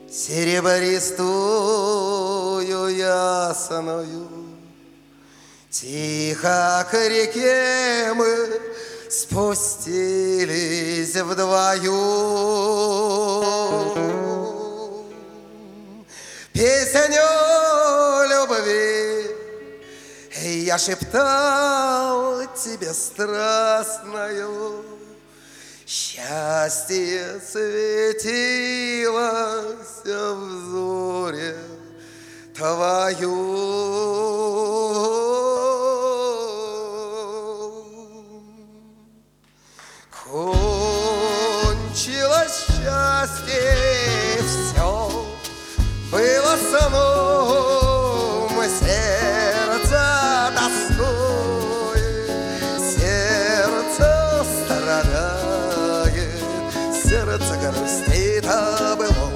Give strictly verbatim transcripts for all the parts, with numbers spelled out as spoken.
серебристую ясную. Тихо к реке мы спустились вдвоем. Песню любви я шептал тебе страстную. Счастье светилось в взоре твоем. Кончилось счастье, все было сном, сердце тоскует, сердце страдает, сердце грустит о былом.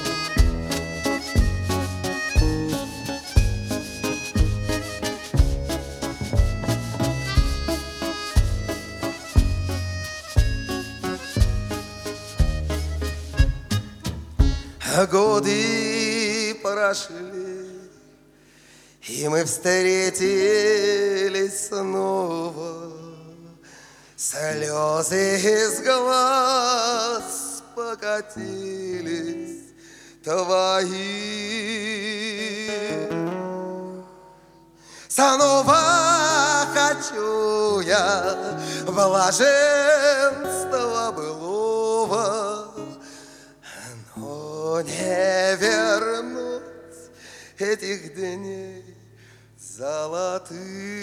Годы прошли, и мы встретились снова. Слезы из глаз покатились твои. Снова хочу я блаженства былого, но не вернуть этих дней золотых.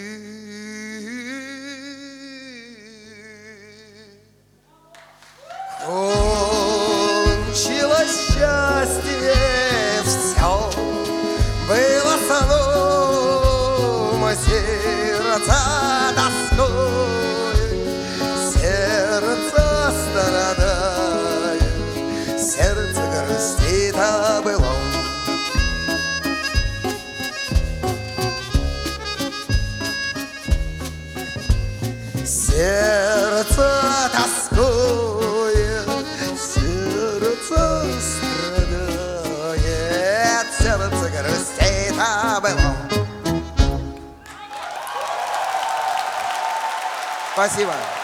Кончилось счастье, все было сном, сердце тоской, сердце страдает, сердце грустит о былом. Сердце тоскует, сердце страдает, сердце грустит о былом. Спасибо.